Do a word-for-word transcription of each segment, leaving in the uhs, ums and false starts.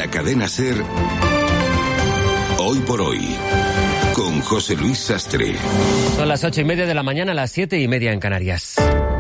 la cadena SER, Hoy por Hoy, con José Luis Sastre. Son las ocho y media de la mañana, las siete y media en Canarias.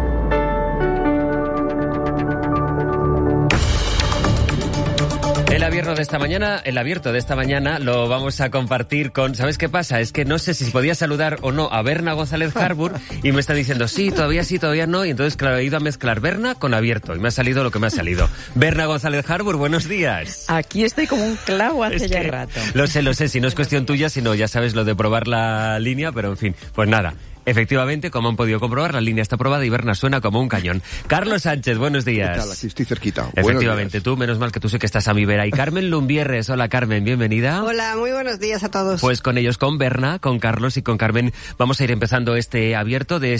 El abierto de esta mañana, el abierto de esta mañana lo vamos a compartir con... ¿Sabes qué pasa? Es que no sé si podía saludar o no a Berna González Harbour y me está diciendo sí, todavía sí, todavía no, y entonces claro, he ido a mezclar Berna con abierto y me ha salido lo que me ha salido. Berna González Harbour, buenos días. Aquí estoy como un clavo hace es ya que, rato. Lo sé, lo sé, si no es cuestión tuya, sino ya sabes lo de probar la línea, pero en fin, pues nada. Efectivamente, como han podido comprobar, la línea está aprobada y Berna suena como un cañón. Carlos Sánchez, buenos días. ¿Qué tal? Aquí estoy cerquita. Efectivamente, tú, menos mal que tú sé que estás a mi vera. Y Carmen Lumbierres, hola Carmen, bienvenida. Hola, muy buenos días a todos. Pues con ellos, con Berna, con Carlos y con Carmen, vamos a ir empezando este abierto de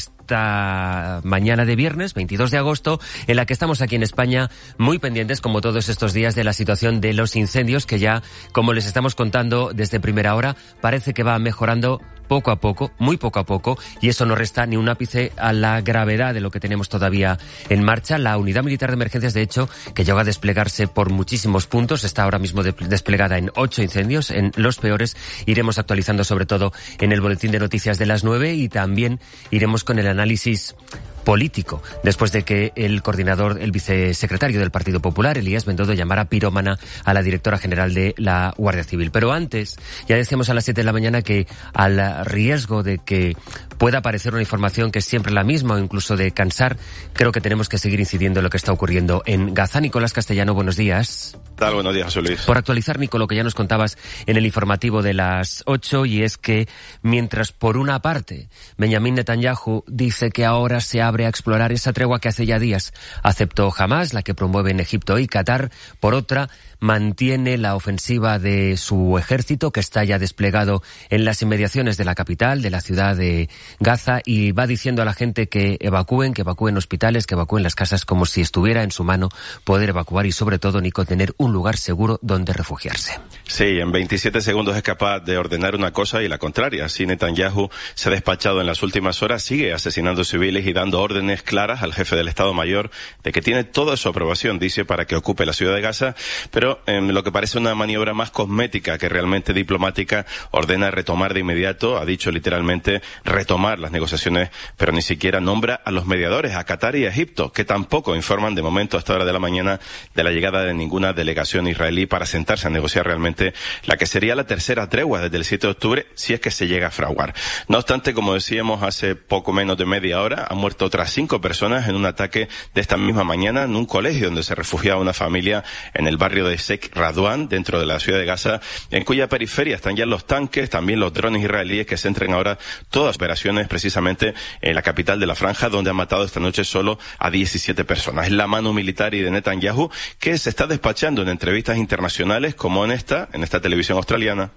esta mañana de viernes, veintidós de agosto, en la que estamos aquí en España muy pendientes, como todos estos días, de la situación de los incendios, que ya, como les estamos contando desde primera hora, parece que va mejorando poco a poco, muy poco a poco, y eso no resta ni un ápice a la gravedad de lo que tenemos todavía en marcha. La Unidad Militar de Emergencias, de hecho, que llega a desplegarse por muchísimos puntos, está ahora mismo de- desplegada en ocho incendios, en los peores. Iremos actualizando sobre todo en el boletín de noticias de las nueve y también iremos con el análisis político, después de que el coordinador, el vicesecretario del Partido Popular, Elías Bendodo, llamara pirómana a la directora general de la Guardia Civil. Pero antes, ya decíamos a las siete de la mañana que al riesgo de que pueda aparecer una información que es siempre la misma o incluso de cansar, creo que tenemos que seguir incidiendo en lo que está ocurriendo en Gaza. Nicolás Castellano, buenos días. ¿Qué tal? Buenos días, José Luis. Por actualizar, Nico, lo que ya nos contabas en el informativo de las ocho, y es que mientras por una parte Benjamín Netanyahu dice que ahora se abre a explorar esa tregua que hace ya días aceptó Hamás, la que promueven Egipto y Qatar, por otra mantiene la ofensiva de su ejército, que está ya desplegado en las inmediaciones de la capital, de la ciudad de Gaza, y va diciendo a la gente que evacúen, que evacúen hospitales, que evacúen las casas, como si estuviera en su mano poder evacuar y sobre todo, Nico, tener un lugar seguro donde refugiarse. Sí, en veintisiete segundos es capaz de ordenar una cosa y la contraria. Así Netanyahu se ha despachado en las últimas horas, sigue asesinando civiles y dando órdenes claras al jefe del Estado Mayor de que tiene toda su aprobación, dice, para que ocupe la ciudad de Gaza, pero en lo que parece una maniobra más cosmética que realmente diplomática, ordena retomar de inmediato, ha dicho literalmente retomar las negociaciones, pero ni siquiera nombra a los mediadores, a Qatar y a Egipto, que tampoco informan de momento hasta hora de la mañana de la llegada de ninguna delegación israelí para sentarse a negociar realmente la que sería la tercera tregua desde el siete de octubre, si es que se llega a fraguar. No obstante, como decíamos hace poco menos de media hora, han muerto otras cinco personas en un ataque de esta misma mañana en un colegio donde se refugiaba una familia en el barrio de Sheikh Radwan, dentro de la ciudad de Gaza, en cuya periferia están ya los tanques, también los drones israelíes que centran ahora todas las operaciones precisamente en la capital de la franja, donde han matado esta noche solo a diecisiete personas. Es la mano militar y de Netanyahu que se está despachando en entrevistas internacionales como en esta, en esta televisión australiana.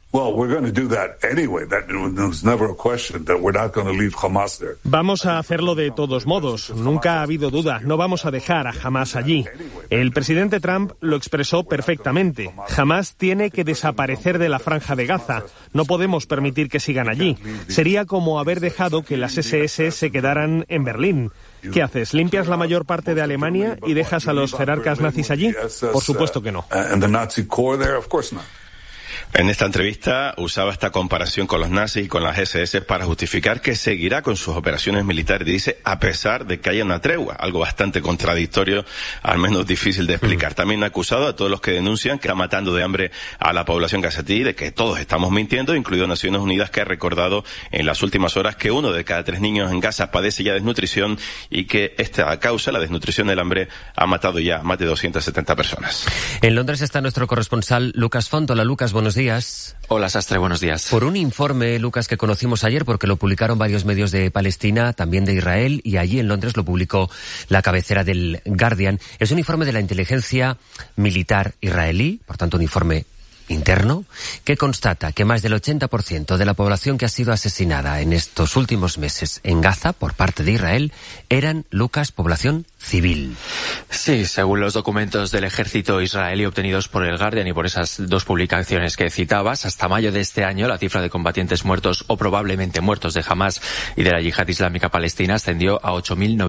Vamos a hacerlo de todos modos. Nunca ha habido duda. No vamos a dejar a Hamás allí. El presidente Trump lo expresó perfectamente. Hamás tiene que desaparecer de la franja de Gaza. No podemos permitir que sigan allí. Sería como haber dejado que las ese ese se quedaran en Berlín. ¿Qué haces? ¿Limpias la mayor parte de Alemania y dejas a los jerarcas nazis allí? Por supuesto que no. En esta entrevista usaba esta comparación con los nazis y con las ese ese para justificar que seguirá con sus operaciones militares, dice, a pesar de que haya una tregua, algo bastante contradictorio, al menos difícil de explicar. También ha acusado a todos los que denuncian que está matando de hambre a la población gazatí, de que todos estamos mintiendo, incluido Naciones Unidas, que ha recordado en las últimas horas que uno de cada tres niños en Gaza padece ya desnutrición y que esta causa, la desnutrición del hambre, ha matado ya a más de doscientas setenta personas. En Londres está nuestro corresponsal Lucas Font. Hola, Lucas, buenos días. Hola, Sastre, buenos días. Por un informe, Lucas, que conocimos ayer porque lo publicaron varios medios de Palestina, también de Israel, y allí en Londres lo publicó la cabecera del Guardian. Es un informe de la inteligencia militar israelí, por tanto un informe interno, que constata que más del ochenta por ciento de la población que ha sido asesinada en estos últimos meses en Gaza por parte de Israel eran, Lucas, población civil. Sí, según los documentos del ejército israelí obtenidos por el Guardian y por esas dos publicaciones que citabas, hasta mayo de este año la cifra de combatientes muertos o probablemente muertos de Hamás y de la Yihad Islámica Palestina ascendió a ocho mil